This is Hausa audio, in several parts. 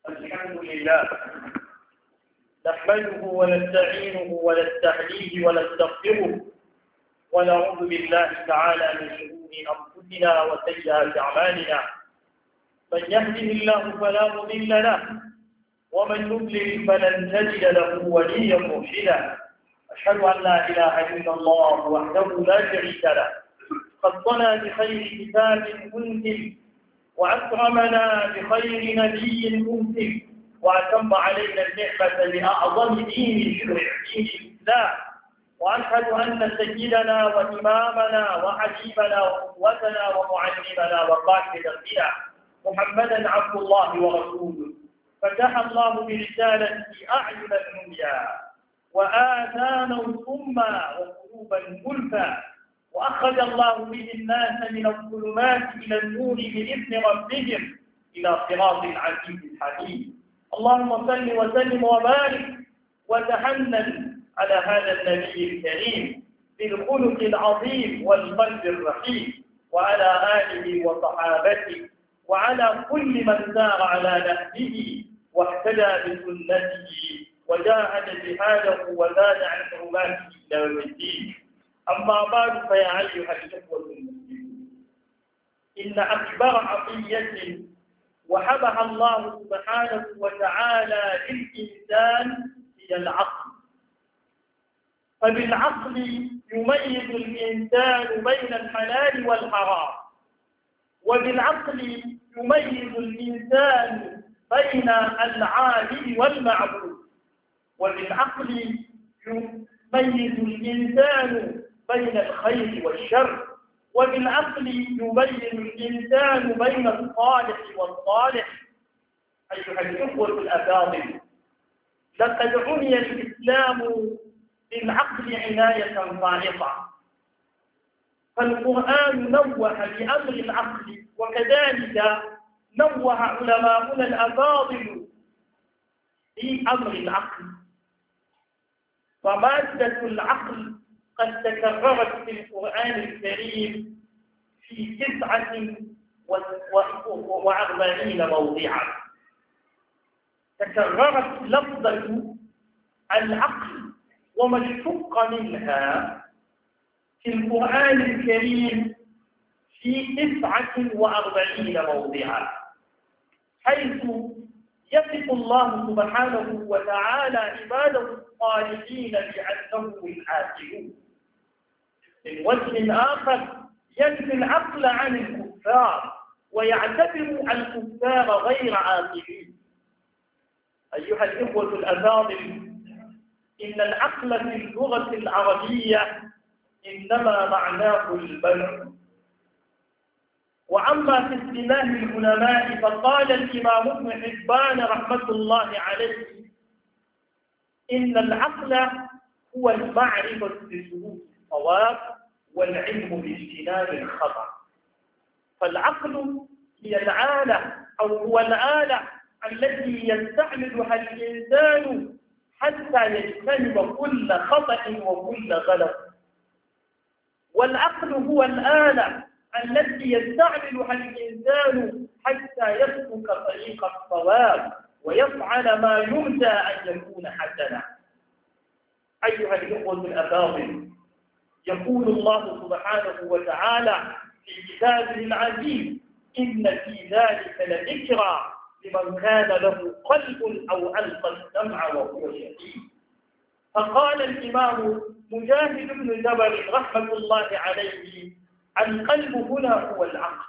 الحمد لله نحمده ونستعينه ونستهديه ونستغفره ونعوذ بالله تعالى من شرور أنفسنا وسيئات أعمالنا. من يهده الله فلا مضل له ومن يضلل فلن تجد له وليا مرشدا. أشهد أن لا إله إلا الله وحده لا شريك له خصنا بخير كتاب أنزل وأكرمنا بخير نبي أرسل وأتم علينا النعمة بأعظم دين شرع دين الإسلام. وأشهد أن سيدنا وإمامنا وحبيبنا وقوتنا ومعلمنا وقائد دربنا محمدا عبد الله ورسوله فتح الله برسالته أعينا عميا وآذانا صما وقلوبا غلفا وأخرج الله به الناس من الظلمات إلى النور بإذن ربهم إلى صراط العزيز الحكيم. اللهم صل وسلم وبارك وتحنن على هذا النبي الكريم بالخلق العظيم والقلب الرحيم وعلى آله وصحابته وعلى كل من سار على نهجه واهتدى بسنته وجاهد جهاده وزاد عن حرماته إلى يوم الدين. أما بعد فيا أيها الإخوة المسلمون، إن أكبر عطية وهبها الله سبحانه وتعالى للإنسان هي العقل. فبالعقل يميز الإنسان بين الحلال والحرام، وبالعقل يميز الإنسان بين العابد والمعبود، وبالعقل يميز الإنسان بين الخير والشر، وبالعقل يبين الإنسان بين الصالح والصالح. أيها الإخوة الأفاضل، لقد عني الإسلام بالعقل عناية فائقة، فالقرآن نوه بأمر العقل، وكذلك نوه علماؤنا الأفاضل بأمر العقل. فمادة العقل قد تكررت في القرآن الكريم في 49 موضعا. تكررت لفظة العقل وما اشتق منها في القرآن الكريم في 49 موضعا، حيث يصف الله سبحانه وتعالى عباده الصالحين بأنهم العاقلون. من وجه آخر ينفي العقل عن الكفار ويعتبر الكفار غير عاقلين. أيها الإخوة الأفاضل، إن العقل في اللغة العربية إنما معناه المنع، وأما في اصطلاح العلماء فقال الإمام ابن حبان رحمة الله عليه إن العقل هو المعرفة بسلوك الصواب والعلم باجتناب الخطأ. فالعقل هي الآلة أو هو الآلة التي يستعملها الإنسان حتى يجتنب كل خطأ وكل غلط، والعقل هو الآلة التي يستعملها الإنسان حتى يسلك طريق الصواب ويفعل ما يرجى أن يكون حسنا. أيها الإخوة الأفاضل، يقول الله سبحانه وتعالى في كتابه العزيز إن في ذلك لذكرى لمن كان له قلب أو ألقى السمع وهو شهيد. فقال الإمام مجاهد بن جبر رحمة الله عليه القلب هنا هو العقل.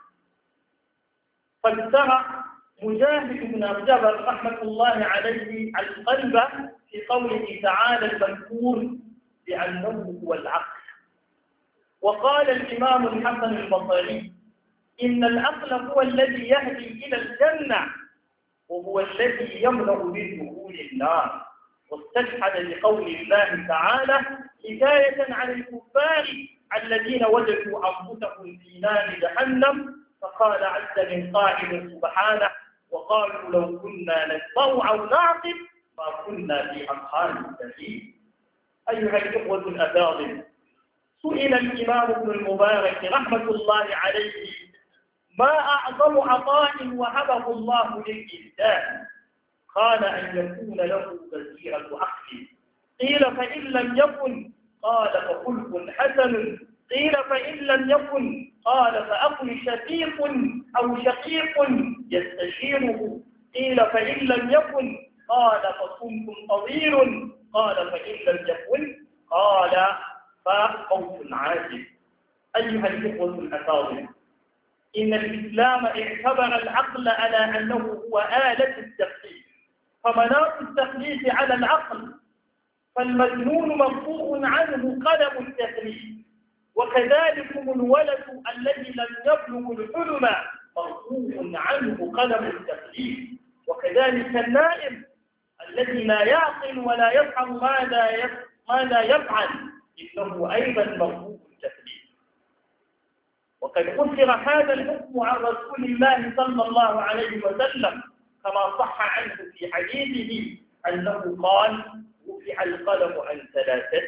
فسر مجاهد بن جبر رحمة الله عليه القلب في قوله تعالى المذكور بأنه هو العقل. وقال الإمام الحسن البصري إن العقل هو الذي يهدي إلى الجنة وهو الذي يمنع من دخول النار. واستشهد بقول الله تعالى حكاية عن الكفار الذين وجدوا أنفسهم في نار جهنم، فقال عز من قائل سبحانه وقالوا لو كنا نسمع أو نعقل ما كنا في أصحاب السبيل. أيها الإخوة الأفاضل، سئل الإمام ابن المبارك رحمة الله عليه ما أعظم عطاء وهبه الله للإنسان؟ قال أن يكون له بصيرة عقل. قيل فإن لم يكن؟ قال فخلق حسن. قيل فإن لم يكن؟ قال فأخ شقيق أو شقيق يستشيره. قيل فإن لم يكن؟ قال فصمت طويل. قال فإن لم يكن؟ قال فموت عاجل. أيها الإخوة الأفاضل، إن الإسلام اعتبر العقل على أنه هو آلة التكليف، فمناط التكليف على العقل، فالمجنون مرفوع عنه قلم التكليف، وكذلك الولد الذي لم يبلغ الحلم مرفوع عنه قلم التكليف، وكذلك النائم الذي لا يعقل ولا يفهم ماذا يفعل إنه أيضا مرفوع التكليف. وقد أثر هذا الحكم عن رسول الله صلى الله عليه وسلم كما صح عنه في حديثه أنه قال: رفع القلم عن ثلاثة: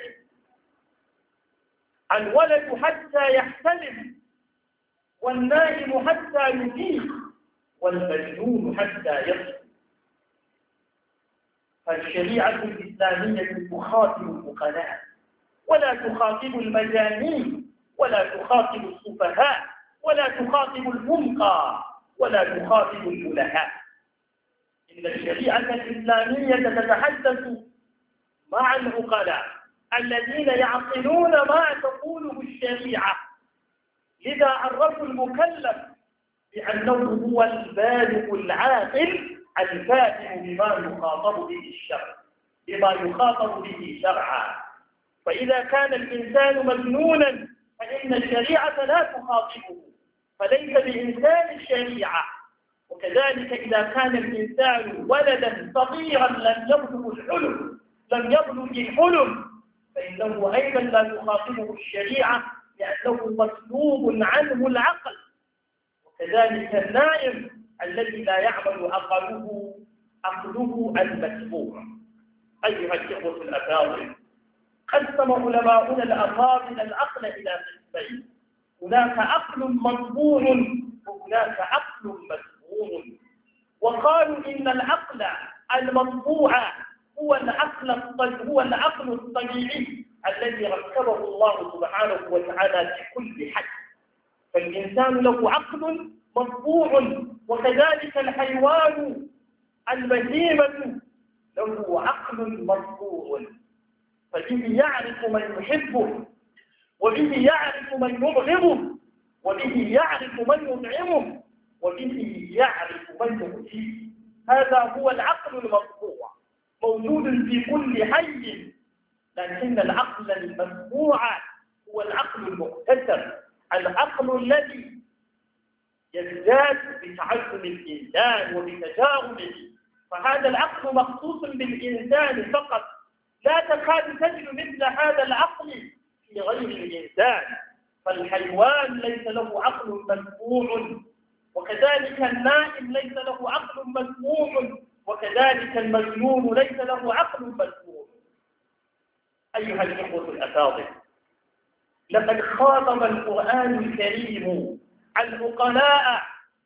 الولد حتى يحتلم، والنائم حتى يفيق، والمجنون حتى يصل. فالشريعة الإسلامية تخاطب الفقهاء ولا تخاطب المجانين ولا تخاطب السفهاء ولا تخاطب الحمقى ولا تخاطب البلهاء. إن الشريعة الإسلامية تتحدث مع العقلاء الذين يعقلون ما تقوله الشريعة، لذا عرفوا المكلف بأنه هو البالغ العاقل الفاهم بما يخاطب به الشرع، بما يخاطب به شرعا. فإذا كان الإنسان مجنونا فإن الشريعة لا تخاطبه، فليس بإنسان الشريعة. وكذلك إذا كان الإنسان ولدا صغيرا لم يبلغ الحلم فإنه أيضا لا تخاطبه الشريعة لأنه مسلوب عنه العقل. وكذلك النائم الذي لا يعمل عقله المتبوع. أيها الإخوة الأفاضل، قسم علماؤنا الأفاضل العقل إلى قسمين: هناك عقل مطبوع وهناك عقل مسموع. وقالوا إن العقل المطبوع هو العقل الطبيعي الذي ركبه الله سبحانه وتعالى في كل حد. فالإنسان له عقل مطبوع، وكذلك الحيوان البهيمة له عقل مطبوع، فبه يعرف من يحبه، وبه يعرف من يبغضه، وبه يعرف من يطعمه، وبه يعرف من يؤذيه. هذا هو العقل المطبوع موجود في كل حي. لكن العقل المسموع هو العقل المكتسب، العقل الذي يزداد بتعلم الإنسان وبتجاربه. فهذا العقل مخصوص بالإنسان فقط، لا تكاد تجد مثل هذا العقل في غير الإنسان. فالحيوان ليس له عقل مسموع، وكذلك النائم ليس له عقل مسموع، وكذلك المجنون ليس له عقل مسموع. أيها الإخوة الأفاضل، لقد خاطب القرآن الكريم العقلاء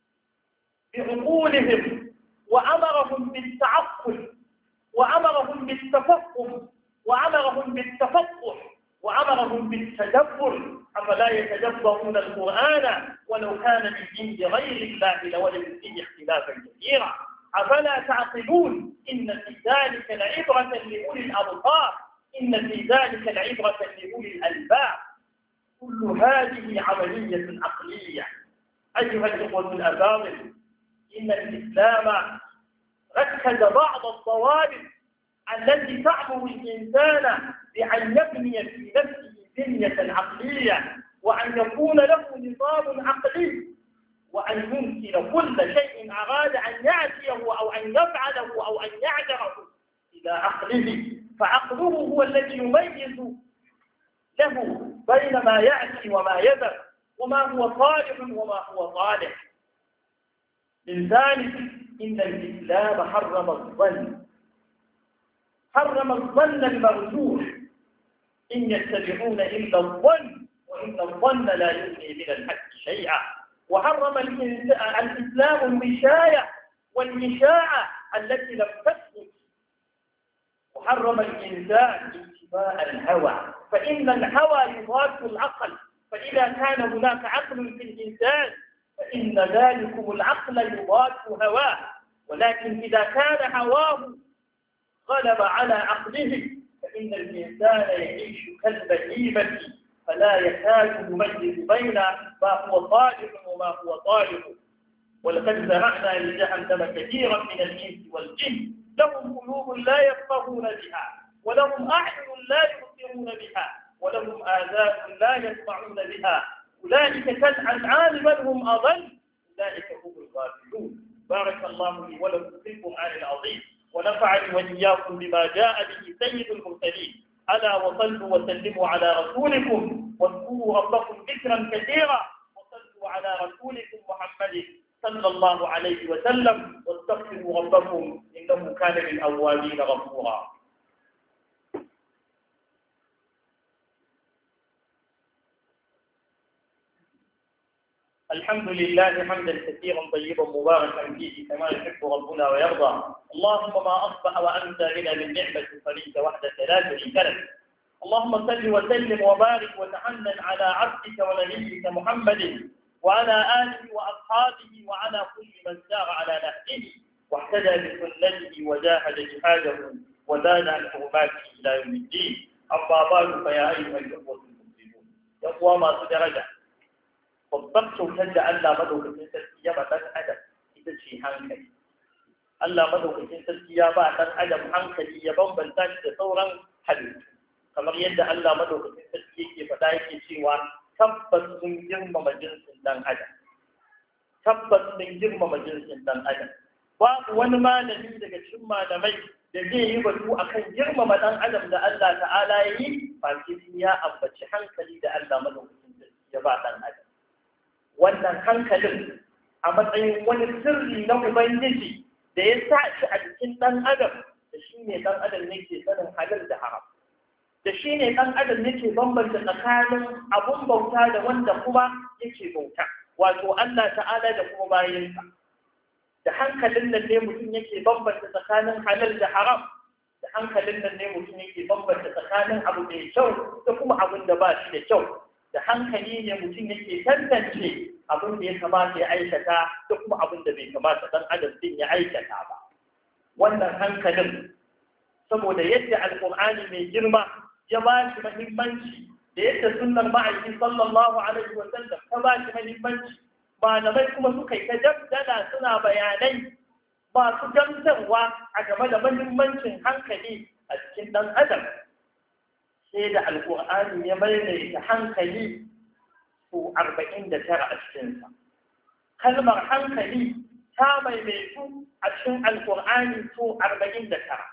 بعقولهم، وأمرهم بالتعقل، وأمرهم بالتفقه، وأمرهم بالتفقه، وأمرهم بالتدبر. أفلا يتدبرون القرآن ولو كان من عند غير الله لوجدوا فيه اختلافا كثيرا؟ أفلا تعقلون؟ إن في ذلك لعبرة لأولي الأبصار، إن في ذلك لعبرة لأولي الألباب. كل هذه عملية عقلية. أيها الإخوة الأفاضل، إن الإسلام ركز بعض الضوابط التي تأمر الإنسان بأن يبني في نفسه بنية عقلية، وأن يكون له نظام عقلي، وأن يمكن كل شيء أراد أن يأتيه أو أن يفعله أو أن يعجره إلى عقله. فعقله هو الذي يميز له بين ما يأتي وما يذر، وما هو صالح وما هو صالح. من ذلك إن الإسلام حرم الظن المرجوح، إن يتبعون إلا الظن وإن الظن لا يغني من الحق شيئا. وحرم الإسلام المشاية والمشاعة، التي لم تثبت. وحرم الإنسان اتباع الهوى، فإن الهوى يضاد العقل، فإذا كان هناك عقل في الإنسان فإن ذلكم العقل يضاد هواه، ولكن إذا كان هواه غلب على عقله فإن الإنسان يعيش كالبهيمة فلا يكاد يميز بين ما هو صالح وما هو صالح. ولقد زرعنا لجهنم كثيرا من الإنس والجن لهم قلوب لا يفقهون بها ولهم أعين لا يبصرون بها ولهم آذان لا يسمعون بها أولئك كالأنعام بل هم أضل أولئك هم الغافلون. بارك الله لي ولكم في القرآن العظيم ونفعني وإياكم بما جاء به سيد المرسلين. ألا وصلوا وسلموا على رسولكم واذكروا ربكم ذكرا كثيرا وصلوا على رسولكم محمد صلى الله عليه وسلم واستغفروا ربكم إنه كان للأوابين غفورا. الحمد لله حمدا كثيرا طيبا مباركا فيه كما يحب ربنا ويرضى. اللهم ما أصبح وأنت غنى بالنعمة فليس وحدك لا شريك لك. اللهم صل وسلم وبارك وتحنن على عبدك ونبيك محمد وعلى آله وأصحابه وعلى كل من سار على نهجه واهتدى بسنته وجاهد جهاده وزاد عن حرماته إلى يوم الدين. أما بعد فيا أيها الأخوة المسلمون يقوى ما درجة babbar kyautar da Allah madaukakin sarki ya ba ɗan adam ita ce hankali. Allah madaukakin sarki ya ba ɗan adam hankali ya bambanta shi da sauran halittu, kamar yadda Allah madaukakin sarki yake faɗa yake cewa tabbas sun girmama jinsin ɗan adam. Tabbas sun girmama jinsin ɗan adam. Babu wani malami daga cikin malamai da zai yi batu akan girmama ɗan adam da Allah ta'ala ya yi ba sai ya ambaci hankali da Allah madaukakin sarki ya ba ɗan adam. Wannan hankalin a matsayin wani sirri na Ubangiji da ya sa shi a jikin ɗan adam, da shi ne ɗan adam ne ke sanin halal da haram, da shi ne ɗan adam ne ke bambanta tsakanin abun bauta da wanda kuma yake bauta, wato Allah ta'ala da kuma bayansa. Da hankalin nan ne mutum yake bambanta tsakanin halal da haram, da hankalin nan ne mutum yake bambanta tsakanin abu mai kyau da kuma abin da ba shi da kyau. Da hankali ne mutum yake tantance abin da ya kamata ya aikata da kuma abin da bai kamata ɗan adam din ya aikata ba. Wannan hankalin saboda yadda alƙur'ani mai girma ya ba shi mahimmanci da yadda sunnar ma'aiki sallallahu alaihi wa sallam ta ba shi mahimmanci, malamai kuma suka yi ta dabdala suna bayanai masu gamsarwa a game da mahimmancin hankali a cikin ɗan adam. Sai da alƙur'ani ya maimaita hankali su 49 a cikinsa. Kalmar hankali ta maimaitu a cikin alƙur'ani su 49.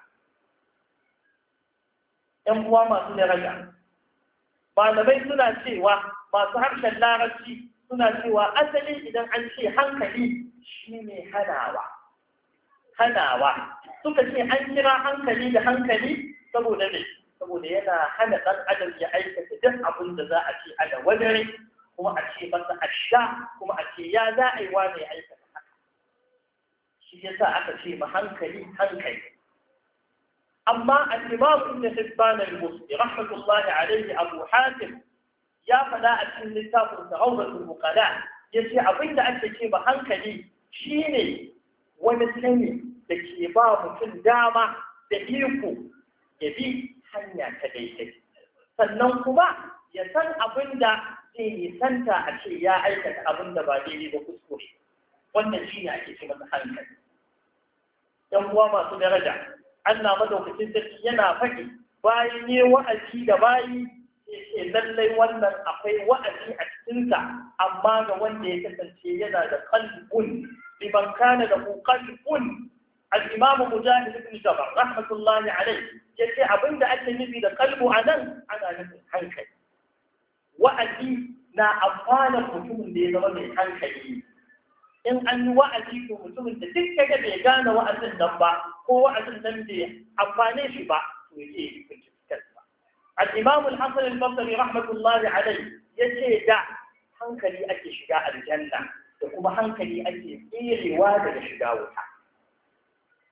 ‘Yan uwa masu daraja, malamai suna cewa masu harshen larabci suna cewa asali idan an ce hankali shi ne hanawa. Hanawa suka ce an kira hankali da hankali saboda ne? Saboda yana hana ɗan adam ya aikata duk abin da za a ce ana wajere, kuma a ce masa asha, kuma a ce ya za a yi wane ya aikata haka. Shi ya sa aka ce ma hankali hankali. Amma al-Imam Ibn Hibban al-Busti rahmatullahi alayhi Abu Hatim ya faɗa a cikin littafin Rawdatul Muqalla yace abin da ake ce ma hankali shine wani sani da ke ba mutum dama da iko ya bi hanya ta daidai, sannan kuma ya san abin da zai nisanta a ce ya aikata abin da ba daidai ba kuskure. Wannan shi ne ake ce masa hankali. ‘Yan uwa masu daraja, Allah madaukakin sarki yana faɗi bayan yi wa'azi da bayi ya ce lallai wannan akwai wa'azi a cikinsa, amma ga wanda ya kasance yana da qalbun liman kana da qalbun. الإمام مجاهد بن جبر رحمة الله عليه يقول أبن دا أتنبي دا قلبه عنان أنا نفس حنكي وأدي نا أفانا مجمون دي زمان حنكي إن أن وأدي مجمون دا تلك بيغانا وأدن نبا هو وأدن نبي أفاني شبا ويجي الإمام الحسن البصري رحمة الله عليه يقول دا حنكي أكي شجاع الجنة وكما حنكي أكي إيري وادا شجاع وحا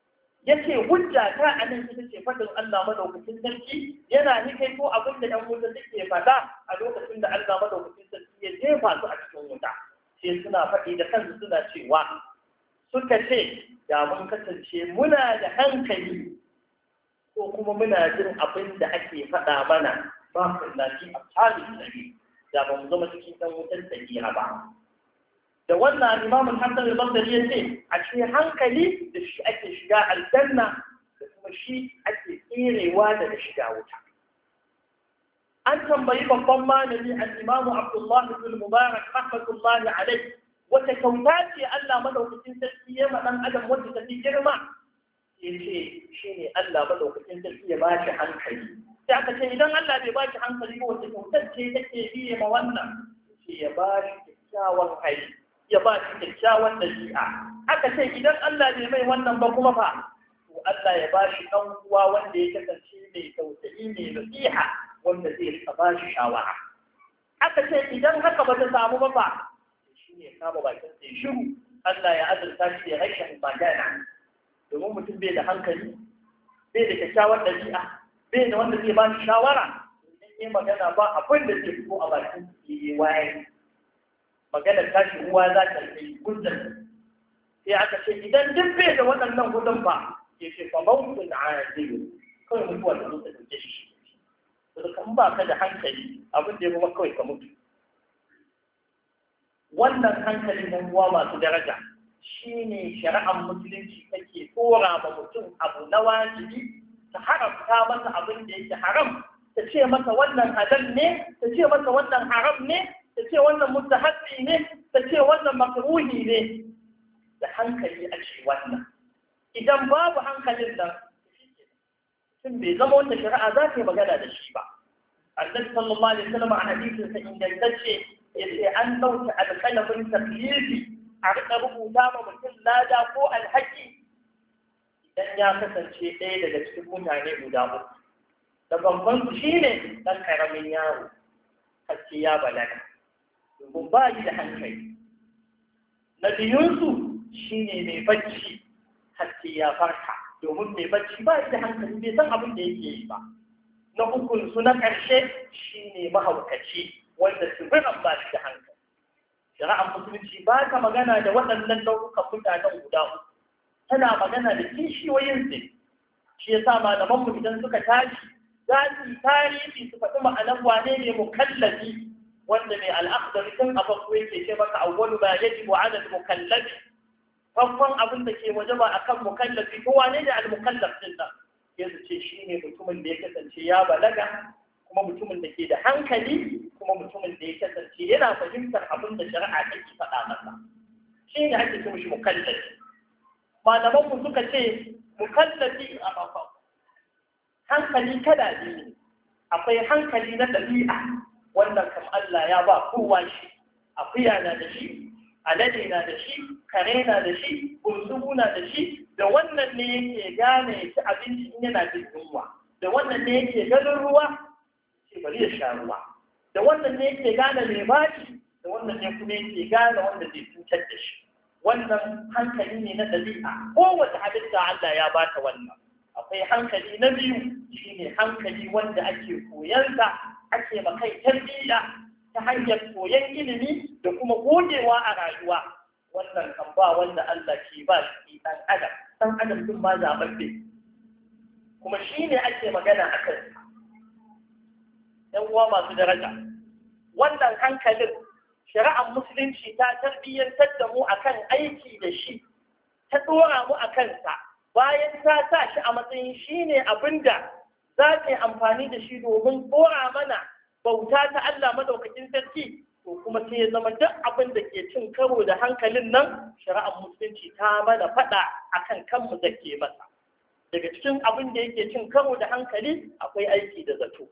yace hujja ta anan ita ce fadin Allah madaukakin sarki yana nike ko abin da ɗan wuta suke fada a lokacin da Allah madaukakin sarki ya jefa su a cikin wuta sai suna faɗi da kansu suna cewa suka ce da mun kasance muna da hankali ko kuma muna jin abin da ake faɗa mana ba kunna fi ashabin nabi da ba mu zama cikin ɗan wutar sahiha ba da wannan Imam Hassan al-Basri ya ce a cikin hankali da shi ake shiga aljanna da kuma shi ake tserewa daga shiga wuta an tambayi babban malami al-Imam Abdullah ibn Mubarak rahmatullahi alayhi wata kyauta ce Allah madaukakin sarki ya ma dan adam wanda ta fi girma yace shine Allah madaukakin sarki ya ba shi hankali sai aka ce idan Allah bai ba shi hankali ba wata kyautar ce take biye ma wannan sai ya ba shi kyakkyawan hali ya ba shi kyakkyawan dabi'a aka ce idan Allah bai mai wannan ba kuma fa to Allah ya ba shi dan uwa wanda ya kasance mai tausayi mai nasiha wanda zai rika ba shi shawara aka ce idan haka ba ta samu ba fa shine kama bakin sai shiru Allah ya azurta shi da rashin magana domin mutum bai da hankali bai da kyakkyawan dabi'a bai da wanda zai ba shi shawara idan yayi magana ba abin da zai fito a bakin sai waye maganar tashi uwa za ta yi gudun sai aka ce idan duk bai da waɗannan gudun ba ya ce fa mawutun ajiyu kawai mutuwa da zo ta dauke shi to kan ba ka da hankali abin da ya kuma kawai ka mutu wannan hankali na uwa masu daraja shine shari'ar musulunci take tsora ma mutum abu na wajibi ta haramta masa abin da yake haram ta ce masa wannan halal ne ta ce masa wannan haram ne ta ce wannan mustahabbi ne ta ce wannan makruhi ne da hankali a ce wannan idan babu hankalin nan tun bai zama wanda shari'a za ta yi magana da shi ba annabi sallallahu alaihi wasallam a hadisin sa ingantacce yace an dauke alƙalamin taklifi a rika rubuta ma mutum lada ko alhaki idan ya kasance ɗaya daga cikin mutane guda uku da babban su shine ɗan ƙaramin yaro haske ya balaga domin ba yi da hankali na biyunsu shine mai bacci haske ya farka domin mai bacci ba yi da hankali bai san abin da yake yi ba na ukunsu na ƙarshe shine mahaukaci wanda tsibiran ba shi da hankali shari'ar musulunci ba ta magana da waɗannan nau'ukan mutanen guda uku tana magana da kishiyoyin su shi yasa malaman mu idan suka tashi za su yi tarihi su faɗi ma'anar wane ne mukallafi wanda mai al'akhdari tun a farko yake ce maka awwalu ma yajibu 'ala al-mukallafi farkon abin da ke wajaba akan mukallafi ko wane ne al-mukallaf din nan yanzu ce shine mutumin da ya kasance ya balaga kuma mutumin da ke da hankali kuma mutumin da ya kasance yana fahimtar abin da shari'a take faɗa masa shi ne ake ce mishi mukallafi malaman mu suka ce mukallafi a farko hankali kada ne akwai hankali na ɗabi'a wannan kam Allah ya ba kowa shi akuya na da shi alade na da shi kare na da shi bunzugu na da shi da wannan ne yake gane ya ci abinci in yana jin yunwa da wannan ne yake ganin ruwa ce bari ya sha ruwa da wannan ne yake gane mai baci da wannan ne kuma yake gane wanda zai cutar da shi wannan hankali ne na ɗabi'a kowace halitta Allah ya bata wannan akwai hankali na biyu shine hankali wanda ake koyansa ake makai tarbiyya ta hanyar koyon ilimi da kuma gogewa a rayuwa wannan kan ba wanda Allah ke ba shi ɗan adam din ma zaɓaɓɓe kuma shine ake magana a kansa ‘yan uwa masu daraja wannan hankalin shari'ar musulunci ta tarbiyyantar da mu akan aiki da shi ta ɗora mu a kansa bayan ta sa shi a matsayin shi ne abin da za ta yi amfani da shi domin ɗora mana bauta ta Allah madaukakin sarki to kuma sai ya zama duk abin da ke cin karo da hankalin nan shari'ar musulunci ta mana faɗa akan kanmu da ke masa daga cikin abin da yake cin karo da hankali akwai aiki da zato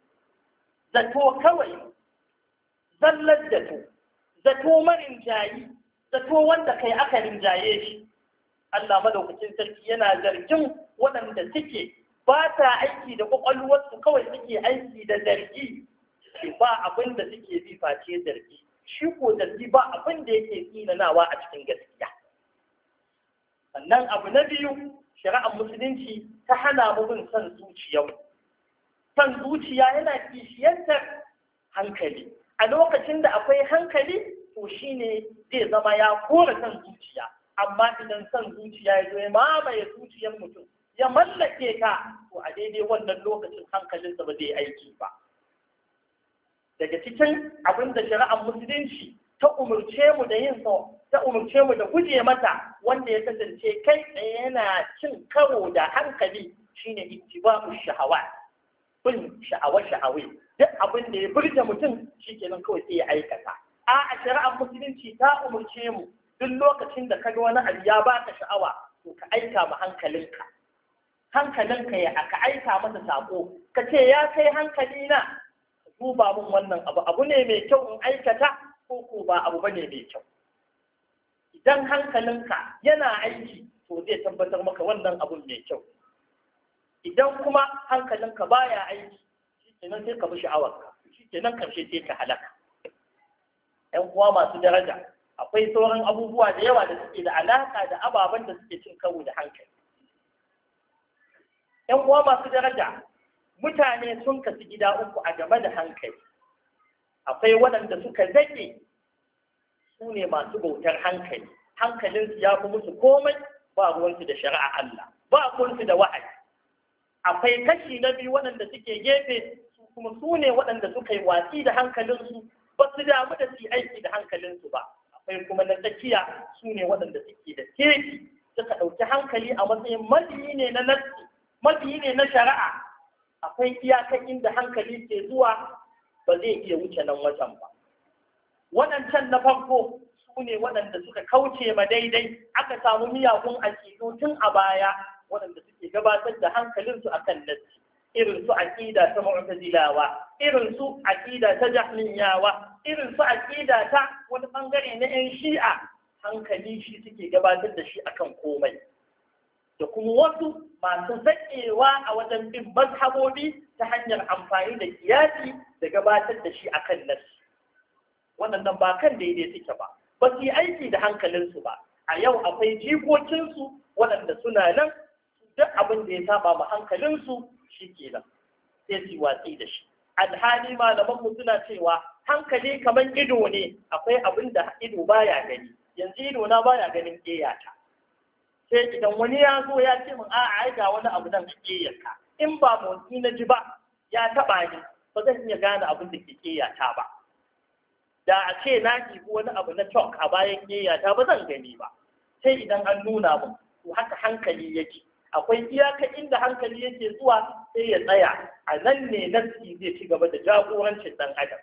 kawai zallar zato marin jayi zato wanda kai aka rinjaye shi Allah madaukakin sarki yana zargin waɗanda suke ba ta aiki da ƙwaƙwalwarsu kawai suke aiki da zargi ba abin da suke bi face zargi shi ko zargi ba abin da yake tsinanawa a cikin gaskiya sannan abu na biyu shari'ar musulunci ta hana mu bin son zuciyar. Son zuciya yana kishiyantar hankali. A lokacin da akwai hankali to shine zai zama ya kora son zuciya. Amma idan son zuciya ya zo ya mamaye zuciyar mutum ya mallake ka, to a daidai wannan lokacin hankalinsa ba zai aiki ba. Daga cikin abin da shari'ar musulunci ta umurce mu da yin ta umurce mu da guje mata, wanda ya kasance kai tsaye yana cin karo da hankali, shine ittiba'u shahawat, bin sha'awa-sha'awai. Duk abin da ya burge mutum shikenan kawai sai ya aikata. A shari'ar musulunci ta umurce mu duk lokacin da kaga wani abu ya baka sha'awa, to ka aika ma hankalinka ya ka aika masa sako, ka ce ya kai hankali na duba mun wannan abu ne mai kyau in aikata ko ba abu bane mai kyau. Idan hankalinka yana aiki to zai tabbatar maka wannan abun mai kyau. Idan kuma hankalinka baya aiki, shikenan sai ka bi sha'awarka, shikenan karshe sai ka halaka. ƴan uwa masu daraja, akwai sauran abubuwa da yawa da suke da alaka da ababen da suke cin karo da hankali. ƴan uwa masu daraja, mutane sun kasu gida uku a game da hankali. Akwai waɗanda suka zake, su ne masu bautar hankali, hankalinsu ya fi musu komai, ba ruwansu da shari'a Allah, ba ruwansu da wahayi. Akwai kashi na biyu waɗanda suke gefe, su kuma su ne waɗanda suka yi watsi da hankalinsu, ba su damu da su aiki da hankalinsu ba. Akwai kuma na tsakiya, su ne waɗanda suke da keki, suka ɗauki hankali a matsayin mabiyi ne na nassi, mabiyi ne na shari'a. Akwai iyakan inda hankali ke zuwa, ba zai iya wuce nan wajen ba. Waɗancan na farko su ne waɗanda suka kauce ma daidai, aka samu miyagun aƙidu tun a baya, waɗanda suke gabatar da hankalinsu a kan nassi, irin su aƙida ta mu'tazilawa, irin su aƙida ta jahmiyawa, irin su aƙida ta wani ɓangare na 'yan shi'a. Hankali shi suke gabatar da shi akan komai. Da kuma wasu masu zaƙewa a wajen bin mazhabobi ta hanyar amfani da kiyasi da gabatar da shi akan nassi. Waɗannan ba kan daidai suke ba, ba su yi aiki da hankalinsu ba. A yau akwai jikokinsu waɗanda suna nan, duk abin da ya saba ma hankalinsu shi ke nan, sai su watsi da shi. Alhali malamanmu suna cewa hankali kamar ido ne, akwai abin da ido baya gani. Yanzu ido na baya ganin ƙeyata. Sai idan wani ya zo ya ce min a'a ai ga wani abu nan a ƙeyarka, in ba motsi na ji ba ya taɓa ni, ba zan iya gane abin da ke ƙeyata ba. Da a ce na ɗibi wani abu na chalk a bayan ƙeyata ba zan gani ba, sai idan an nuna min. To haka hankali yake, akwai iyaka inda hankali yake zuwa sai ya tsaya, a nan ne nassi zai ci gaba da jagorancin ɗan adam.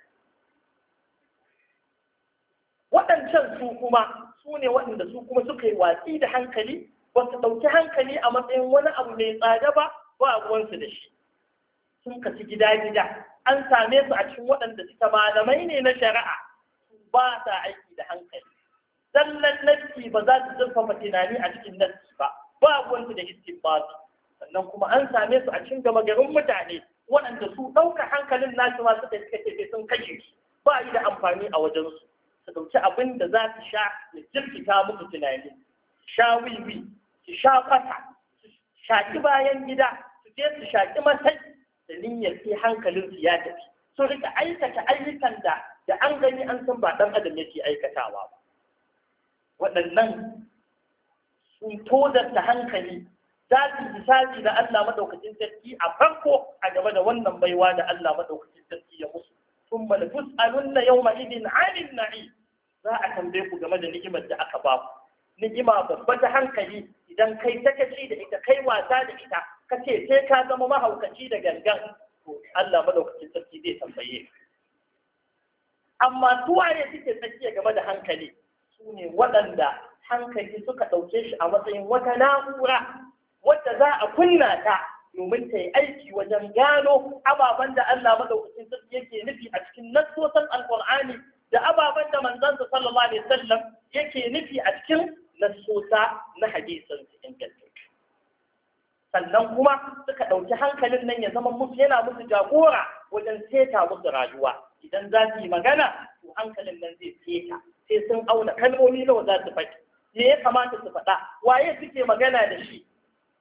Waɗancan su kuma su ne waɗanda su kuma suka yi watsi da hankali, ba su ɗauki hankali a matsayin wani abu mai tsada ba, ba ruwansu da shi. Sun kasu gida-gida, an same su a cikin waɗanda suka malamai ne na shari'a, ba sa aiki da hankali. Zallan nassi ba za su zurfafa tunani a cikin nassi ba, ba ruwansu da istinbati. Sannan kuma an same su a cikin gama garin mutane waɗanda su ɗauka hankalin nasu ma suka ce sun kashe shi, ba yi da amfani a wajensu. Su ɗauki abin da za su sha ya jirkita musu tunani, sha wiwi, su sha fata, su shaƙi bayan gida, su je su shaƙi masai da niyyar sai hankalinsu ya tafi. Su rika aikata ayyukan da an gani an san ba ɗan adam yake aikatawa ba. Waɗannan sun tozarta hankali, za su yi hisabi da Allah maɗaukacin sarki a farko a game da wannan baiwa da Allah maɗaukacin sarki ya musu. ثم لتسألن يومئذ عن النعيم. za a tambaye ku game da ni'imar da aka ba ku. Ni'ima babba ta hankali, idan kai sakaci da ita, kai wasa da ita, ka ce sai ka zama mahaukaci da gangan, to Allah madaukakin sarki zai tambaye ka. Amma su waye suke tsakiya game da hankali? Su ne waɗanda hankali suka ɗauke shi a matsayin wata na'ura wadda za a kunna ta domin ta yi aiki wajen gano ababen da Allah madaukakin sarki yake nufi a cikin nassosan Alƙur'ani da ababen da manzansa sallallahu alaihi wasallam yake nufi a cikin nassosa na hadisin ingantacce. Sannan kuma suka ɗauki hankalin nan ya zama musu yana musu jagora wajen seta musu rayuwa. Idan za su yi magana, to hankalin nan zai seta, sai sun auna kalmomi nawa za su faɗi, me ya kamata su faɗa, waye suke magana da shi.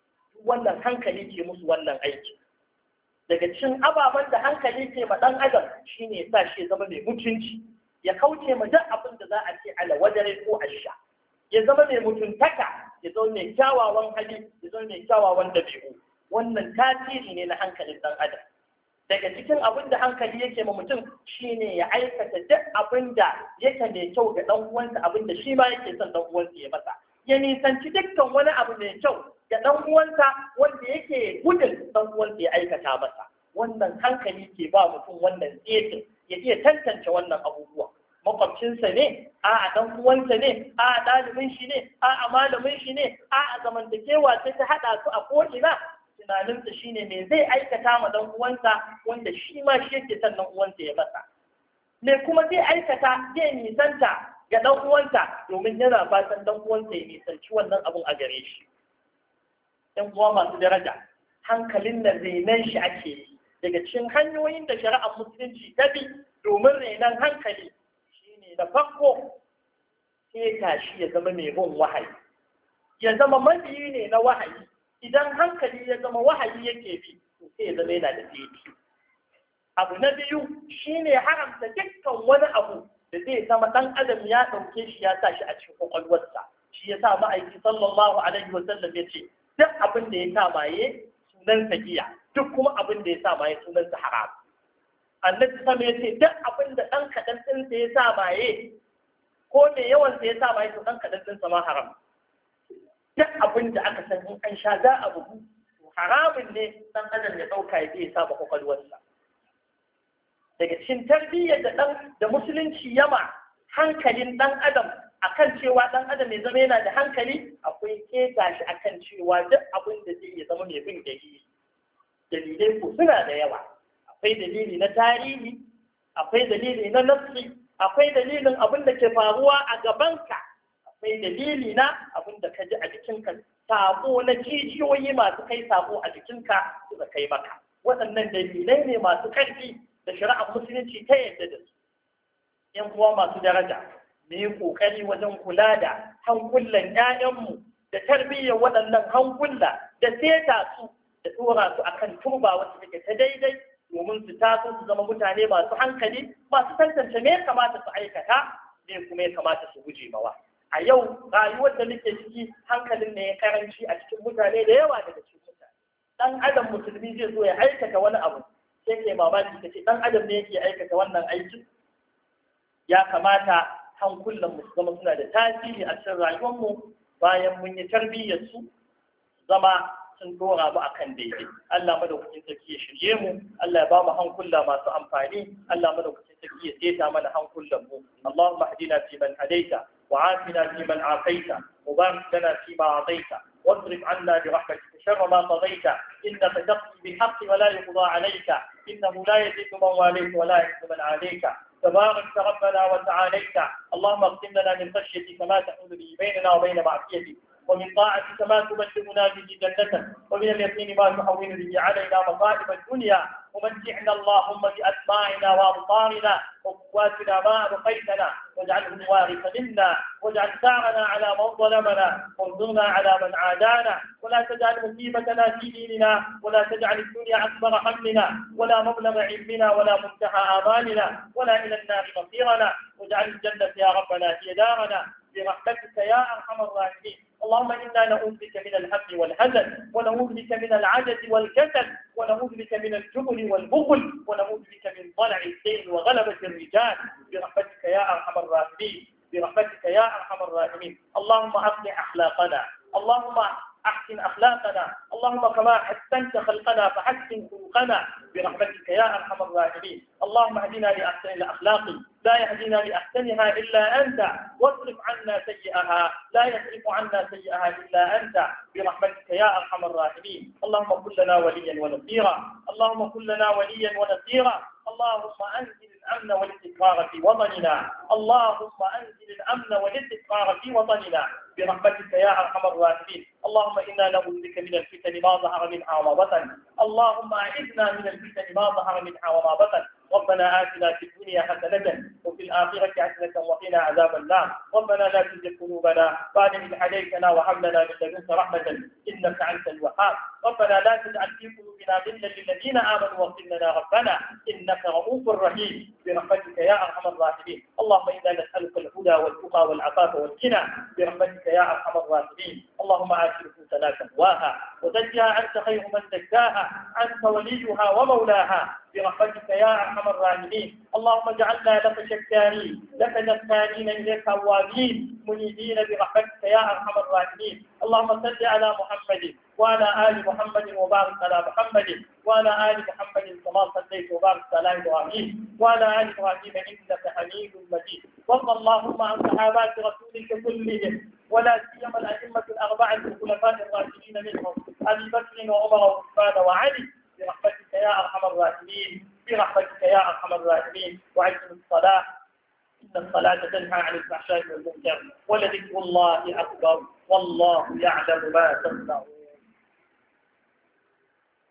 wannan hankali ke musu wannan aiki. Daga cikin ababen da hankali ke ma ɗan adam shine ya sa shi ya zama mai mutunci, ya kauce ma duk abin da za a ce ala wadare ko asha, ya zama mai mutuntaka, ya zama mai kyawawan hali, ya zama mai kyawawan dabi'u. Wannan tasiri ne na hankalin ɗan adam. Daga cikin abin da hankali yake ma mutum shine ya aikata duk abin da yake mai kyau ga ɗan uwansa, abin da shi ma yake son ɗan uwansa ya masa, ya nisanci dukkan wani abu mai kyau ga ɗan uwansa wanda yake gudun ɗan uwansa ya aikata masa. Wannan hankali ke ba mutum wannan tsetin ya iya tantance wannan abubuwa. Makwabcinsa ne, a ɗan uwansa ne, a ɗalibin shi ne, a malamin shi ne, a zamantakewa sai ta haɗa su a ko'ina. Tunaninsa shine me zai aikata ma ɗan uwansa wanda shi ma shi yake son ɗan uwansa ya masa. Me kuma zai aikata zai nisanta ga ɗan uwansa domin yana fatan ɗan uwansa ya nisanci wannan abun a gare shi. ‘Yan uwa masu daraja, hankalin nan renon shi ake yi. Daga cikin hanyoyin da shari'ar musulunci ta bi domin renon hankali shine na farko sai tashi ya zama mai bin wahayi, ya zama mabiyi ne na wahayi. Idan hankali ya zama wahayi yake bi, to sai ya zama yana da daidai. Abu na biyu shine haramta dukkan wani abu da zai zama ɗan adam ya ɗauke shi ya sa shi a cikin kwakwalwarsa. Shi ya sa ma'aiki sallallahu alaihi wa sallam ya ce duk abin da ya sa maye sunansa giya, duk kuma abin da ya sa maye sunansa haram. Annabi sama ya ce duk abin da ɗan kaɗan ɗinsa ya sa maye ko mai yawansa ya sa maye to ɗan kaɗan ɗinsa ma haram. Duk abin da aka san in an sha za a bugu haramun ne ɗan adam ya ɗauka ya je ya saba kwakwalwarsa. Daga cikin tarbiyyar da musulunci yama hankalin ɗan adam akan cewa ɗan adam ya zama yana da hankali, akwai keta shi akan cewa duk abin da zai ya zama mai bin dalili. Dalilai ko suna da yawa. Akwai dalili na tarihi, akwai dalili na nafsi, akwai dalilin abin da ke faruwa a gabanka, akwai dalili na abin da ka ji a jikinka, sabo na jijiyoyi masu kai sabo a jikinka suka kai maka. Waɗannan dalilai ne masu ƙarfi da shari'ar musulunci ta yadda da su. ‘Yan uwa masu daraja, mu yi ƙoƙari wajen kula da hankulan ‘ya'yanmu da tarbiyyar waɗannan hankula da seta su da tsora su akan turba wacce take ta daidai domin su taso su zama mutane masu hankali, masu tantance me ya kamata su aikata, me kuma ya kamata su guje mawa. A yau rayuwar da muke ciki hankalin ne ya karanci a cikin mutane da yawa daga cikin mutane. Dan adam musulmi zai zo ya aikata wani abu sai ke mamaki ka ce dan adam ne yake aikata wannan aikin. Ya kamata hankulan mu zama suna da tasiri a cikin rayuwar mu bayan mun yi tarbiyyar su zama sun dora mu akan daidai. Allah madaukakin sarki ya shirye mu, Allah ya ba mu hankula masu amfani, Allah madaukakin sarki ya seta mana hankulan mu. Allahumma hadina fi man hadaita وعافنا فيمن عافيت وبارك لنا فيما أعطيت واصرف عنا برحمتك شر ما قضيت إنك تقضي بالحق ولا يقضى عليك إنه لا يزيد من واليت ولا يعز من عليك تبارك ربنا وتعاليت اللهم اقسم لنا من خشيتك ما تحول به بيننا وبين معصيتك ومن طاعتك ما تبلغنا به جنتك ومن اليقين ما تحول به علينا مصائب الدنيا ومتعنا اللهم بأسماعنا وأبصارنا وقواتنا ما أبقيتنا واجعله الوارث منا واجعل ثارنا على من ظلمنا وانصرنا على من عادانا ولا تجعل مصيبتنا في ديننا ولا تجعل الدنيا أكبر همنا ولا مبلغ علمنا ولا منتهى آمالنا ولا إلى النار مصيرنا واجعل الجنة يا ربنا هي دارنا برحمتك يا أرحم الراحمين. اللهم إنا نعوذ بك من الهم والحزن ونعوذ بك من العجز والكسل ونعوذ بك من الجبن والبخل ونعوذ بك من ضلع الدين وغلبة الرجال برحمتك يا أرحم الراحمين برحمتك يا أرحم الراحمين. اللهم أصلح أخلاقنا، اللهم أحسن أخلاقنا، اللهم كما حسنت خلقنا فحسن خلقنا برحمتك يا أرحم الراحمين. اللهم اهدنا لأحسن الأخلاق لا يهدينا لأحسنها إلا أنت واصرف عنا سيئها لا يصرف عنا سيئها إلا أنت برحمتك يا أرحم الراحمين. اللهم كن لنا وليا ونصيرا، اللهم كن لنا وليا ونصيرا. اللهم أنزل الأمن والاستقرار في وطننا، اللهم أنزل الأمن والاستقرار في وطننا برحمتك يا أرحم الراحمين. اللهم إنا نعوذ بك من الفتن ما ظهر منها وما بطن، اللهم أعذنا من الفتن ما ظهر منها وما بطن، ربنا آتنا في الدنيا حسنة وفي الآخرة حسنة وقنا عذاب النار. ربنا لا تزغ قلوبنا بعد إذ هديتنا وهب لنا من لدنك رحمة إنك أنت الوهاب. ربنا لا تجعل في قلوبنا غلا للذين آمنوا واغفر لنا ربنا إنك رؤوف رحيم برحمتك يا أرحم الراحمين. اللهم إنا نسألك الهدى والتقى والعفاف والغنى برحمتك يا أرحم الراحمين. اللهم آت نفوسنا تقواها وزكها أنت خير من زكاها أنت وليها ومولاها برحمتك يا أرحم الراحمين. اللهم اجعلنا لك شكارين لك ذكارين إليك أوابين منيبين برحمتك يا أرحم الراحمين. اللهم صل على محمد وعلى آل محمد وبارك على محمد وعلى آل محمد كما صليت وبارك على إبراهيم وعلى آل إبراهيم إنك حميد مجيد. وارض اللهم عن صحابات رسولك كلهم ولا سيما الأئمة الأربعة الخلفاء الراشدين منهم أبي بكر وعمر وعثمان وعلي برحمتك يا أرحم الراحمين برحمتك يا أرحم الراحمين. وعليكم الصلاة إن الصلاة تنهى عن الفحشاء والمنكر ولذكر الله أكبر والله يعلم ما تصنعون.